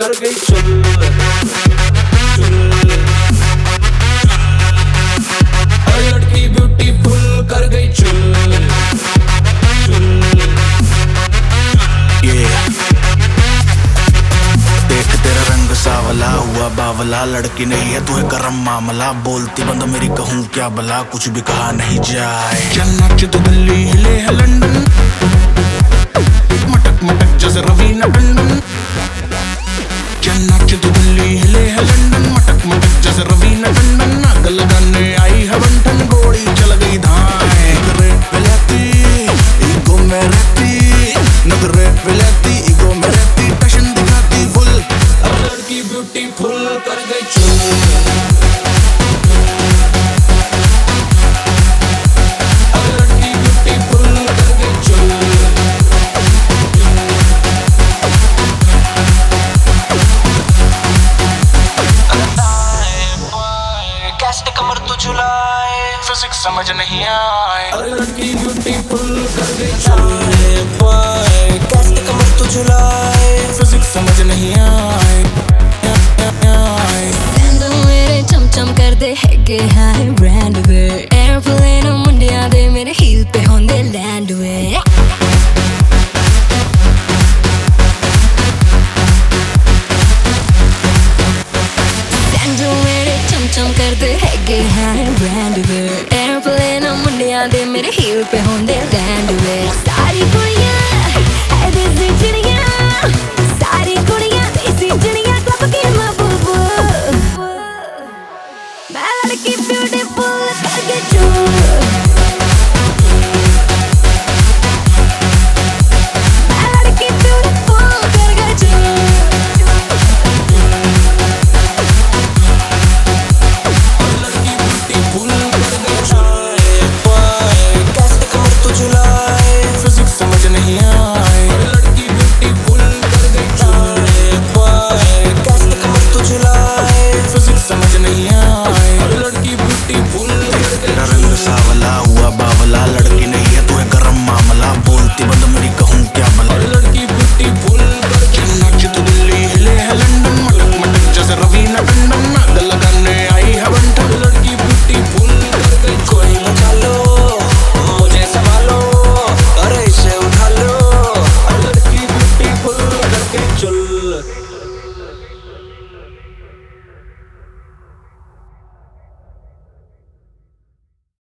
कर गई चुल चुल। हर लड़की ब्यूटीफुल कर गई चुल चुल। देख तेरा रंग सावला हुआ बावला, लड़की नहीं है तू है गरम मामला, बोलती बंद मेरी कहूँ क्या भला, कुछ भी कहा नहीं जाए। चल नाच तो दिल्ली हिले है लंदन, मटक मटक जैसे रवीना टंडन। चल नाच तो दिल्ली हिले है लंदन, मटक मटक जैसे रवीना टंडन। आग लगाने आई है बंटन, गोली चल गई धाए। नगरे पे रहती ईगो में रहती, नगरे पे रहती ईगो में रहती, टशन दिखाती फुल। हर लड़की ब्यूटीफुल कर गई चुल। हर लड़की ब्यूटीफुल कर गई चुल। कैसे कमर तो झुलाए, फिजिक्स समझ नहीं आए। हर लड़की ब्यूटीफुल कर गई चुल।